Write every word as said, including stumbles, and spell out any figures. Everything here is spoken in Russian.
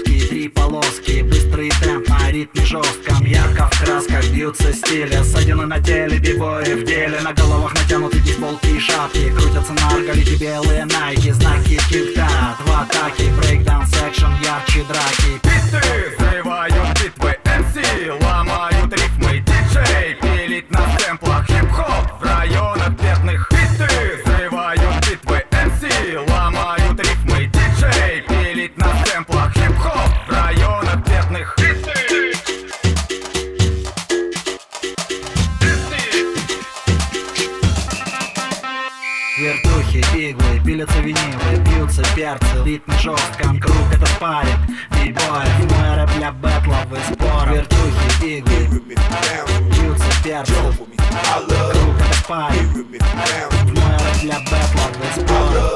доски, три полоски, быстрый темп на ритме жестком. Ярко в красках бьются стили, ссадины на теле, бибои в деле. На головах натянуты бейсболки и шапки, крутятся на арголите белые найки. Знаки тик-так, в атаке, брейкдаун секшн, ярче драки. Биты взрывают битвы, эм си ломают рифмы, диджей пилит на сэмплах хип-хоп в районах бедных. Биты взрывают битвы, эм си ломают рифмы, диджей пилит на сэмплах хип-хоп в районах бедных. Вертухи, иглы, пилятся винилы, бьются перцы, ритм жестком, круг это парит бибоев, мой рэп для бэтлов и споров. Вертухи, иглы, бьются перцы, круг это парит, мой рэп для бэтлов и споров.